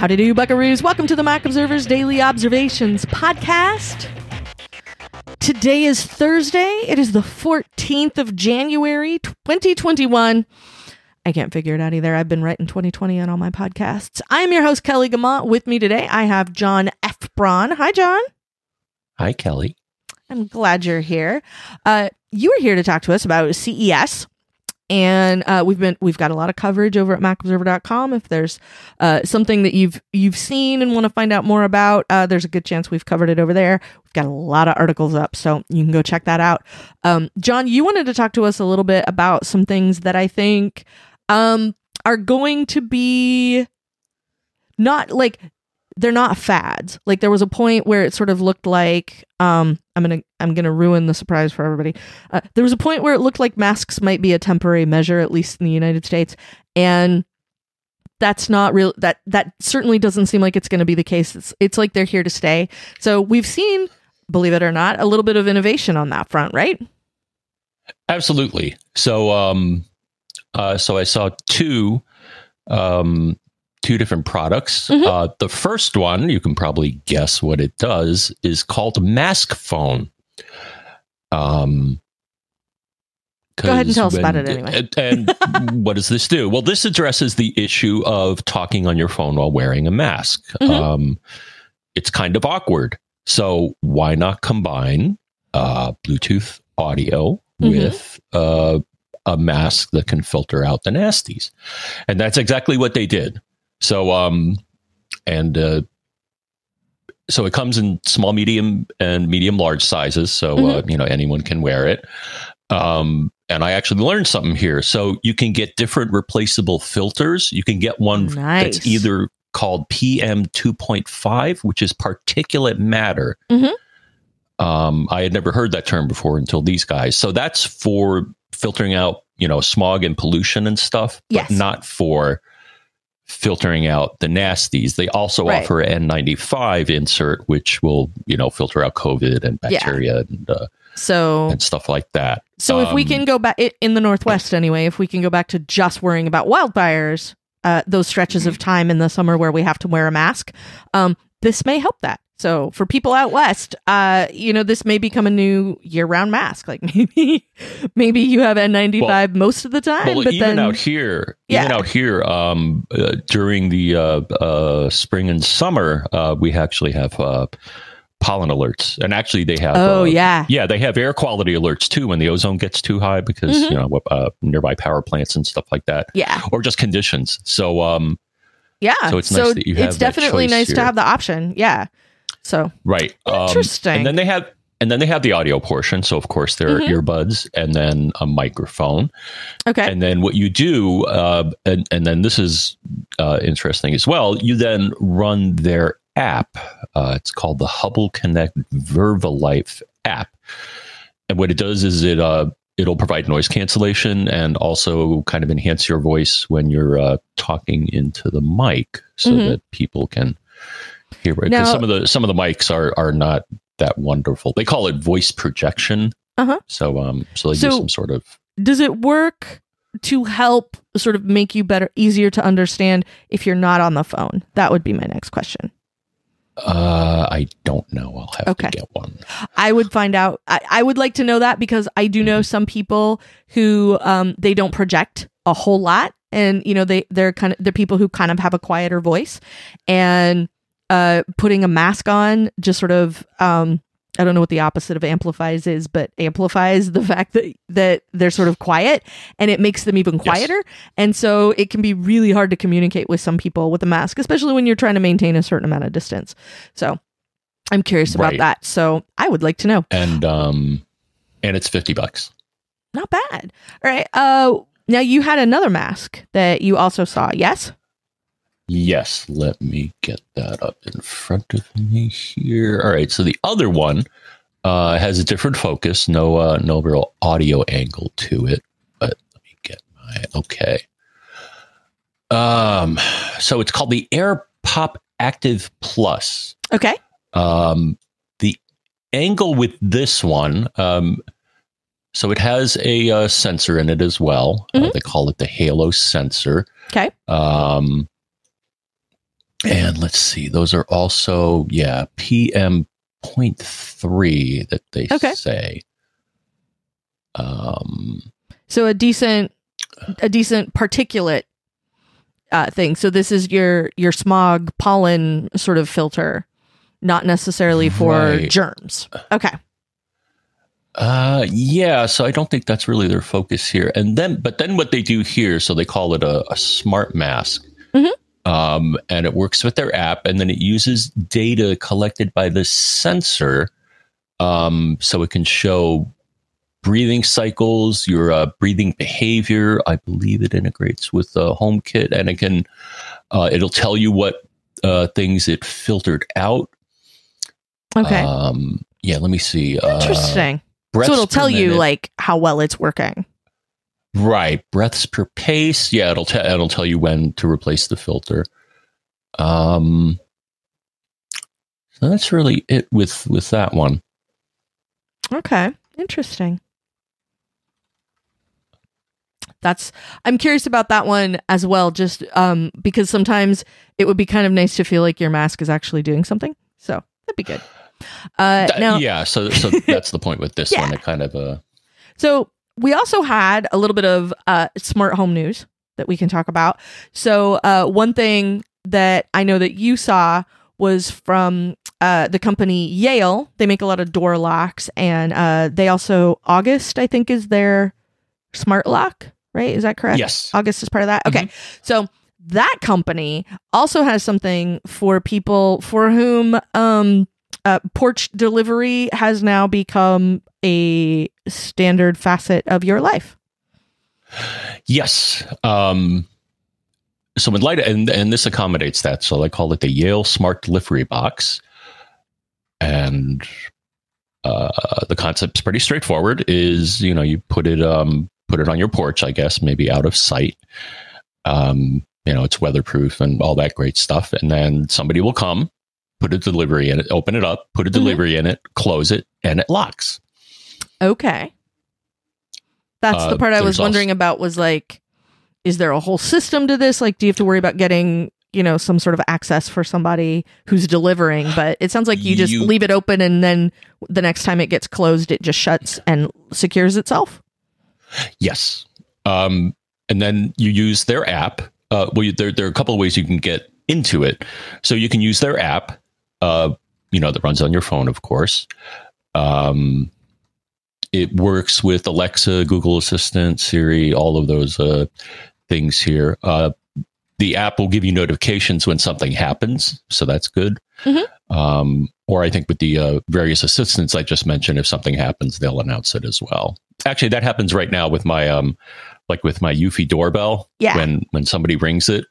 Howdy do, buckaroos. Welcome to the Mac Observer's Daily Observations podcast. Today is Thursday. It is the 14th of January, 2021. I can't figure it out either. I've been writing 2020 on all my podcasts. I'm your host, Kelly Gamont. With me today, I have John F. Braun. Hi, John. Hi, Kelly. I'm glad you're here. You were here to talk to us about CES. And we've got a lot of coverage over at macobserver.com. If there's something that you've seen and want to find out more about, there's a good chance we've covered it over there. We've got a lot of articles up, so you can go check that out. John, you wanted to talk to us a little bit about some things that I think are going to be not like they're not fads. Like there was a point where it sort of looked like I'm gonna ruin the surprise for everybody. There was a point where it looked like masks might be a temporary measure, at least in the United States, and that's not real. That certainly doesn't seem like it's going to be the case. It's like they're here to stay. So we've seen, believe it or not, a little bit of innovation on that front, right? Absolutely. So so I saw two different products. Mm-hmm. The first one, you can probably guess what it does, is called Mask Phone. Go ahead and tell us about it anyway. And what does this do? Well, this addresses the issue of talking on your phone while wearing a mask. Mm-hmm. It's kind of awkward. So why not combine Bluetooth audio with a mask that can filter out the nasties? And that's exactly what they did. So, so it comes in small, medium, and medium large sizes. So, anyone can wear it. And I actually learned something here. So you can get different replaceable filters. You can get one that's either called PM 2.5, which is particulate matter. Mm-hmm. I had never heard that term before until these guys. So that's for filtering out, smog and pollution and stuff, but not for filtering out the nasties. They also offer an N95 insert, which will, filter out COVID and bacteria and stuff like that. So if we can go back in the Northwest anyway, if we can go back to just worrying about wildfires, those stretches of time in the summer where we have to wear a mask, this may help that. So for people out west, this may become a new year-round mask. Like maybe you have N95 most of the time. Well, but even out here, during the spring and summer, we actually have pollen alerts, and actually they have they have air quality alerts too when the ozone gets too high because nearby power plants and stuff like that, or just conditions. So so it's nice that you have. It's definitely nice to have the option. Yeah. So interesting. And then they have the audio portion. So of course there are earbuds and then a microphone. Okay. And then what you do, and then this is interesting as well. You then run their app. It's called the Hubble Connect Verbalife app. And what it does is it'll provide noise cancellation and also kind of enhance your voice when you're talking into the mic so that people can hear it. Because some of the mics are not that wonderful. They call it voice projection. So they do some sort of. Does it work to help sort of make you easier to understand if you're not on the phone? That would be my next question. I don't know. I'll have to get one. I would find out. I would like to know that because I do know some people who they don't project a whole lot, and they're people who kind of have a quieter voice, and putting a mask on just sort of I don't know what the opposite of amplifies is, but amplifies the fact that they're sort of quiet, and it makes them even quieter. Yes. And so it can be really hard to communicate with some people with a mask, especially when you're trying to maintain a certain amount of distance. So I'm curious about that. So I would like to know. And it's $50. Not bad. All right. Now you had another mask that you also saw. Yes. Yes, let me get that up in front of me here. All right, so the other one has a different focus, no real audio angle to it. But let me get so it's called the AirPop Active Plus. Okay. The angle with this one, so it has a sensor in it as well. They call it the Halo sensor. Okay. And let's see, those are also, PM.3 that they say. So a decent particulate thing. So this is your smog pollen sort of filter, not necessarily for germs. Okay. So I don't think that's really their focus here. But then what they do here, so they call it a smart mask. And it works with their app, and then it uses data collected by the sensor, so it can show breathing cycles, your breathing behavior. I believe it integrates with HomeKit, and it can it'll tell you what things it filtered out. Okay. Let me see. Interesting. So it'll tell you like how well it's working. Right, breaths per pace. Yeah, it'll tell you when to replace the filter. So that's really it with that one. Okay, interesting. I'm curious about that one as well, just because sometimes it would be kind of nice to feel like your mask is actually doing something. So that'd be good. So that's the point with this one. It kind of So we also had a little bit of smart home news that we can talk about. So one thing that I know that you saw was from the company Yale. They make a lot of door locks, and they also, August, I think, is their smart lock, right? Is that correct? Yes. August is part of that. Okay. So that company also has something for people for whom porch delivery has now become a standard facet of your life. Yes. So in light and this accommodates that. So I call it the Yale Smart Delivery Box. And the concept's pretty straightforward. Is, you put it on your porch, I guess, maybe out of sight. It's weatherproof and all that great stuff. And then somebody will come, put a delivery in it, open it up, put a delivery in it, close it, and it locks. Okay. That's the part I was wondering about, was like, is there a whole system to this? Like, do you have to worry about getting, some sort of access for somebody who's delivering? But it sounds like you just leave it open, and then the next time it gets closed, it just shuts and secures itself. Yes. And then you use their app. There are a couple of ways you can get into it. So you can use their app, that runs on your phone, of course. It works with Alexa, Google Assistant, Siri, all of those things here. The app will give you notifications when something happens, so that's good. Or I think with the various assistants I just mentioned, if something happens, they'll announce it as well. Actually, that happens right now with my with my Eufy doorbell. Yeah. When somebody rings it,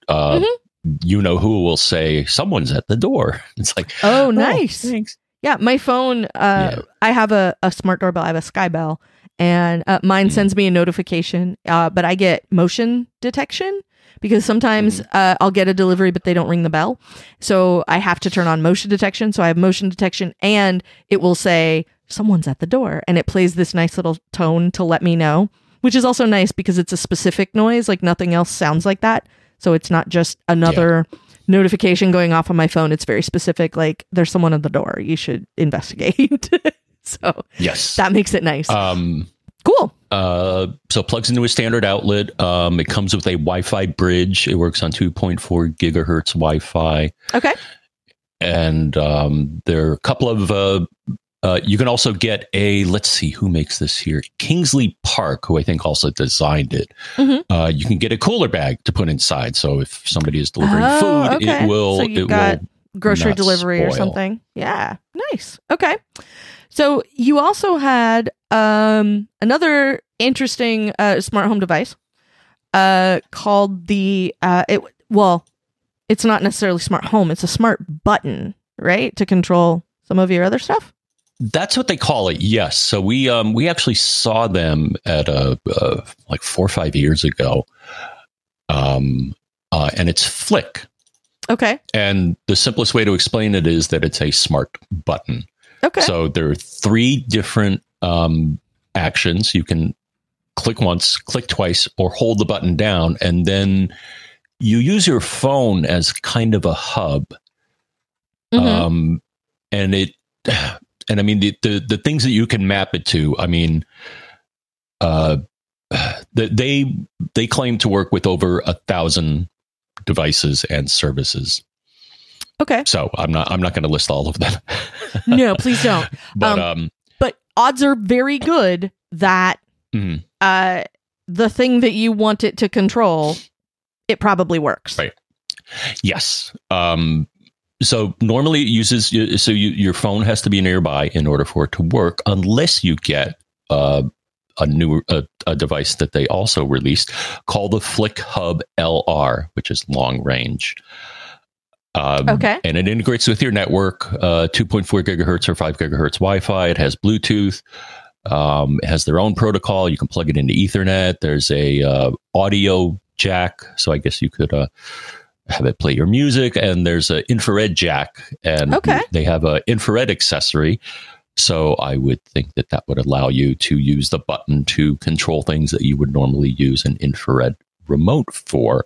who will say, "Someone's at the door." It's like, oh, nice. Thanks. Yeah, my phone, I have a smart doorbell. I have a Sky Bell, and mine sends me a notification, but I get motion detection because sometimes I'll get a delivery, but they don't ring the bell. So I have to turn on motion detection. So I have motion detection, and it will say, someone's at the door. And it plays this nice little tone to let me know, which is also nice because it's a specific noise. Like, nothing else sounds like that. So it's not just another notification going off on my phone. It's very specific, like, there's someone at the door, you should investigate. So yes, that makes it nice. Cool. So it plugs into a standard outlet. It comes with a Wi-Fi bridge. It works on 2.4 gigahertz Wi-Fi. Okay. And there are a couple of you can also get let's see who makes this here, Kingsley Park, who I think also designed it. You can get a cooler bag to put inside, so if somebody is delivering food, it will. So you've got grocery delivery spoil. Or something. Yeah, nice. Okay, so you also had another interesting smart home device called the it's not necessarily smart home; it's a smart button, right, to control some of your other stuff. That's what they call it. Yes. So we actually saw them at like 4 or 5 years ago. And it's Flick. Okay. And the simplest way to explain it is that it's a smart button. Okay. So there are 3 different actions. You can click once, click twice, or hold the button down, and then you use your phone as kind of a hub. Mhm. And I mean, the things that you can map it to, I mean, they claim to work with over 1,000 devices and services. Okay. So I'm not going to list all of them. No, please don't. But odds are very good that mhm. the thing that you want it to control, it probably works. Right. Yes. So normally it uses, your phone has to be nearby in order for it to work, unless you get a device that they also released called the Flick Hub LR, which is long range. Okay. And it integrates with your network, 2.4 gigahertz or 5 gigahertz Wi-Fi. It has Bluetooth. It has their own protocol. You can plug it into Ethernet. There's a audio jack, so I guess you could have it play your music. And there's an infrared jack, and they have an infrared accessory. So I would think that would allow you to use the button to control things that you would normally use an infrared remote for.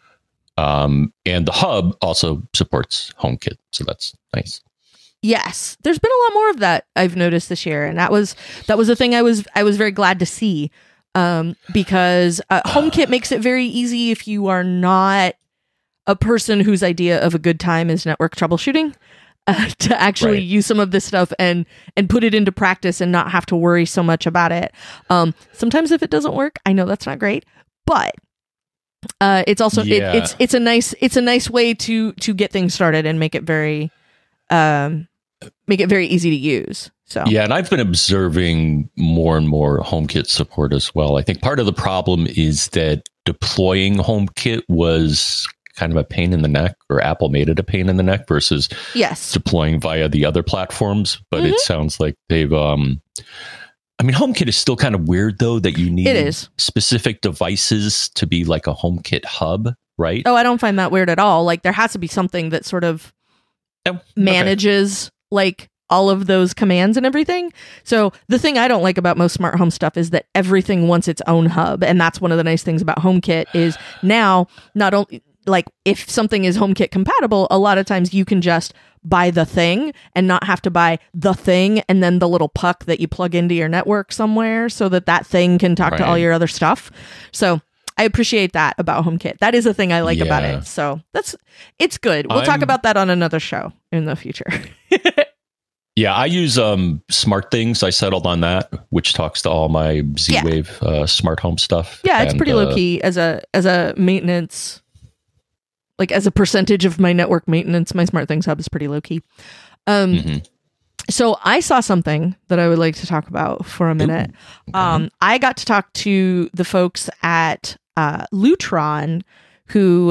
And the hub also supports HomeKit, so that's nice. Yes, there's been a lot more of that I've noticed this year, and that was a thing I was very glad to see, because HomeKit makes it very easy if you are not a person whose idea of a good time is network troubleshooting, to actually use some of this stuff and put it into practice and not have to worry so much about it. Sometimes if it doesn't work, I know that's not great, but it's also it's a nice way to get things started and make it very easy to use. So yeah, and I've been observing more and more HomeKit support as well. I think part of the problem is that deploying HomeKit was kind of a pain in the neck, or Apple made it a pain in the neck versus deploying via the other platforms. But it sounds like they've I mean, HomeKit is still kind of weird, though, that you need specific devices to be like a HomeKit hub, right? Oh, I don't find that weird at all. Like, there has to be something that sort of manages like all of those commands and everything. So the thing I don't like about most smart home stuff is that everything wants its own hub. And that's one of the nice things about HomeKit is now not only like if something is HomeKit compatible, a lot of times you can just buy the thing and not have to buy the thing and then the little puck that you plug into your network somewhere so that thing can talk to all your other stuff. So I appreciate that about HomeKit. That is a thing I like about it. So it's good. We'll talk about that on another show in the future. Yeah, I use SmartThings. I settled on that, which talks to all my Z-Wave smart home stuff. Yeah, it's pretty low key as a maintenance. Like as a percentage of my network maintenance, my SmartThings hub is pretty low key. So I saw something that I would like to talk about for a minute. I got to talk to the folks at Lutron, who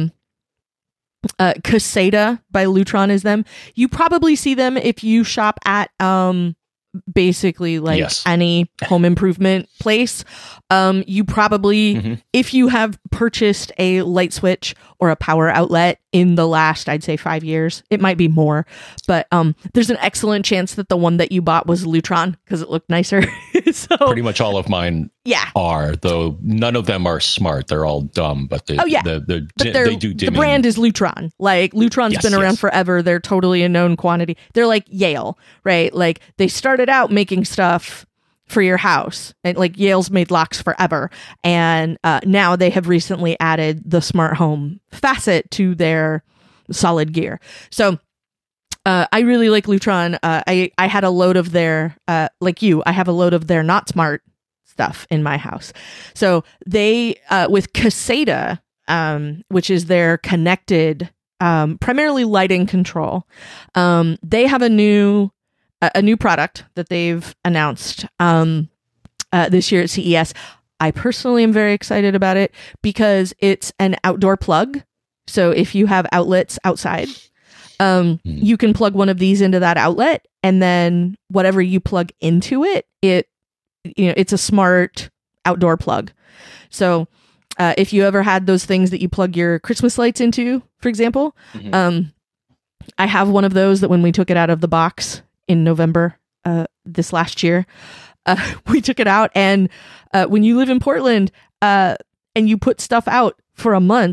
Caseta by Lutron is them. You probably see them if you shop at basically like any home improvement place. You probably, if you have purchased a light switch or a power outlet in the last, I'd say 5 years, it might be more, but there's an excellent chance that the one that you bought was Lutron because it looked nicer. So pretty much all of mine are, though none of them are smart. They're all dumb, but they do dimming. The brand is Lutron. Like Lutron's been around forever. They're totally a known quantity. They're like Yale, right? Like they started out making stuff for your house, and like Yale's made locks forever, and now they have recently added the smart home facet to their solid gear. So I really like Lutron. I had a load of their like you. I have a load of their not smart stuff in my house. So they with Caseta, which is their connected, primarily lighting control. They have a new product that they've announced this year at CES. I personally am very excited about it because it's an outdoor plug. So if you have outlets outside, you can plug one of these into that outlet, and then whatever you plug into it, it's a smart outdoor plug. So if you ever had those things that you plug your Christmas lights into, for example, I have one of those that when we took it out of the box in November this last year, we took it out, and when you live in Portland and you put stuff out for a month,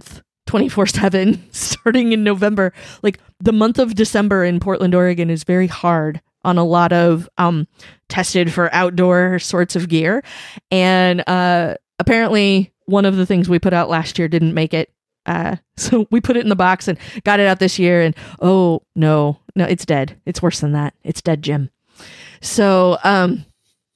24/7 starting in November. Like the month of December in Portland, Oregon is very hard on a lot of tested for outdoor sorts of gear. And apparently one of the things we put out last year didn't make it. So we put it in the box and got it out this year, and oh no, it's dead. It's worse than that. It's dead, Jim. So I'm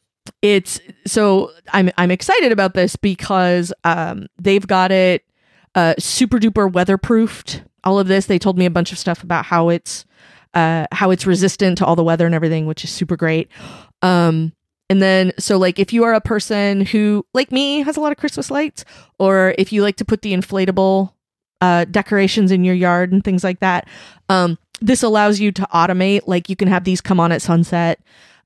excited about this because they've got it super duper weatherproofed. All of this, they told me a bunch of stuff about how it's resistant to all the weather and everything, which is super great. And then, so like if you are a person who, like me, has a lot of Christmas lights, or if you like to put the inflatable decorations in your yard and things like that, this allows you to automate. Like you can have these come on at sunset.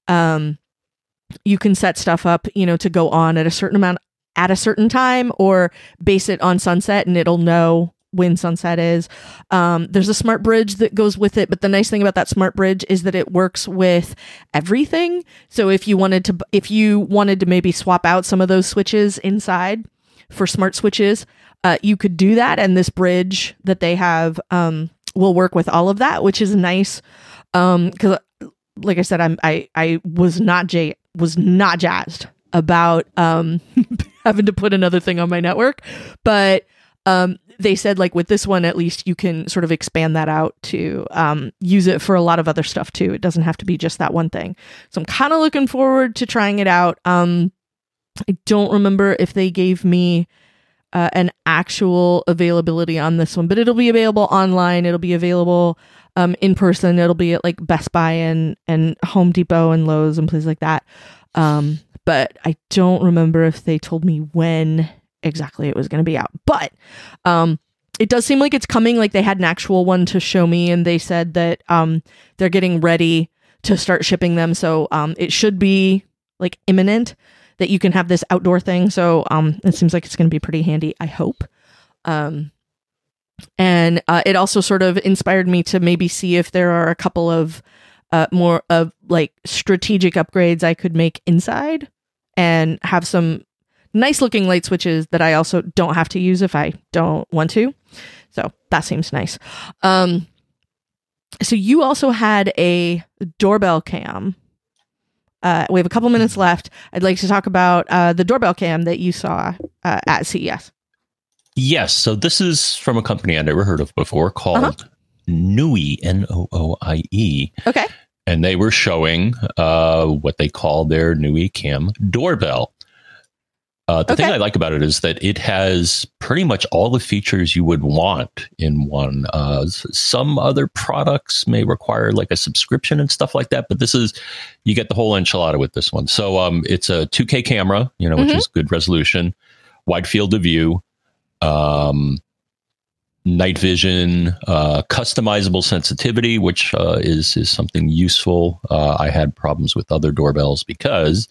You can set stuff up, to go on at a certain amount at a certain time, or base it on sunset and it'll know when sunset is. There's a smart bridge that goes with it, but the nice thing about that smart bridge is that it works with everything. So if you wanted to maybe swap out some of those switches inside for smart switches, you could do that, and this bridge that they have will work with all of that, which is nice. Because, like I said, I was not jazzed about having to put another thing on my network, but they said like with this one, at least you can sort of expand that out to use it for a lot of other stuff too. It doesn't have to be just that one thing. So I'm kind of looking forward to trying it out. I don't remember if they gave me an actual availability on this one, but it'll be available online. It'll be available in person. It'll be at like Best Buy and Home Depot and Lowe's and places like that. But I don't remember if they told me when exactly it was going to be out. But it does seem like it's coming. Like they had an actual one to show me, and they said that they're getting ready to start shipping them. So it should be like imminent that you can have this outdoor thing. So it seems like it's going to be pretty handy, I hope. And it also sort of inspired me to maybe see if there are a couple of more of like strategic upgrades I could make inside and have some nice looking light switches that I also don't have to use if I don't want to. So that seems nice. So you also had a doorbell cam. We have a couple minutes left. I'd like to talk about the doorbell cam that you saw at CES. Yes. So this is from a company I never heard of before called Nooie, Nooie. Okay. And they were showing what they call their Nooie Cam doorbell. The thing I like about it is that it has pretty much all the features you would want in one. Some other products may require like a subscription and stuff like that, but you get the whole enchilada with this one. So it's a 2K camera, which is good resolution, wide field of view, night vision, customizable sensitivity, which is something useful. I had problems with other doorbells because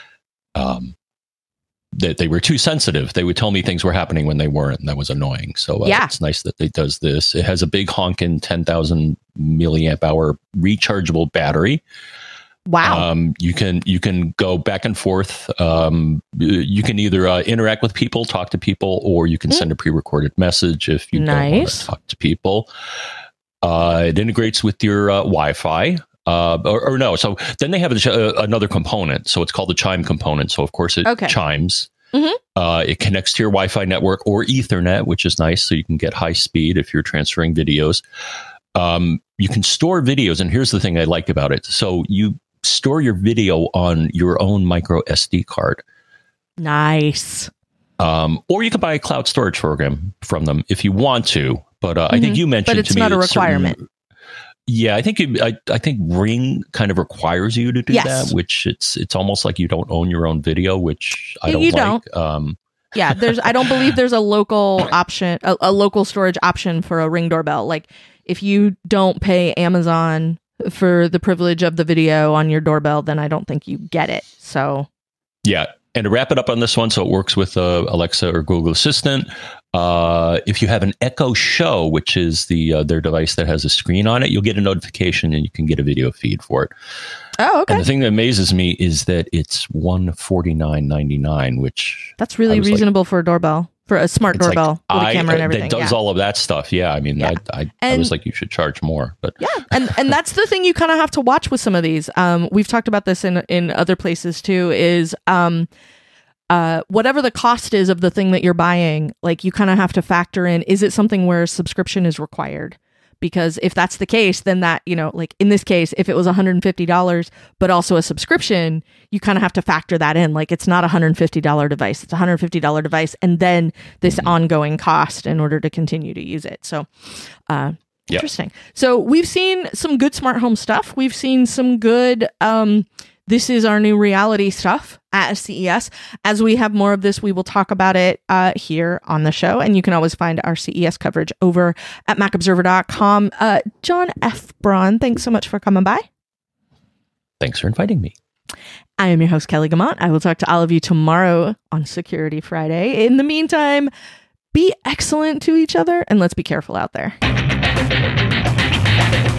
that they were too sensitive. They would tell me things were happening when they weren't, and that was annoying. So it's nice that it does this. It has a big honking 10,000 milliamp hour rechargeable battery. Wow. You can go back and forth. You can either interact with people, talk to people, or you can send a pre-recorded message if you don't want to talk to people. It integrates with your Wi-Fi. Or no. So then they have another component. So it's called the Chime component. So of course it chimes. It connects to your Wi-Fi network or Ethernet, which is nice. So you can get high speed if you're transferring videos. You can store videos. And here's the thing I like about it. So you store your video on your own micro SD card. Nice. Or you can buy a cloud storage program from them if you want to. But I think you mentioned to me, but it's not a requirement. Yeah, I think Ring kind of requires you to do that, which it's almost like you don't own your own video, which I don't like. Yeah, I don't believe there's a local option, a local storage option for a Ring doorbell. Like if you don't pay Amazon for the privilege of the video on your doorbell, then I don't think you get it. So yeah. And to wrap it up on this one, so it works with Alexa or Google Assistant. If you have an Echo Show, which is their device that has a screen on it, you'll get a notification and you can get a video feed for it. Oh, okay. And the thing that amazes me is that it's $149.99, which that's really reasonable for a doorbell. for a smart doorbell with a camera and everything. That does all of that stuff. Yeah. I mean, I was like, you should charge more, but yeah. And that's the thing you kind of have to watch with some of these. We've talked about this in other places too, is, whatever the cost is of the thing that you're buying, like you kind of have to factor in, is it something where a subscription is required? Because if that's the case, then that, like in this case, if it was $150, but also a subscription, you kind of have to factor that in. Like it's not a $150 device, it's a $150 device. And then this ongoing cost in order to continue to use it. So, interesting. So we've seen some good smart home stuff. We've seen some good, this is our new reality stuff at CES. As we have more of this, we will talk about it here on the show. And you can always find our CES coverage over at macobserver.com. John F. Braun, thanks so much for coming by. Thanks for inviting me. I am your host, Kelly Guimont. I will talk to all of you tomorrow on Security Friday. In the meantime, be excellent to each other and let's be careful out there.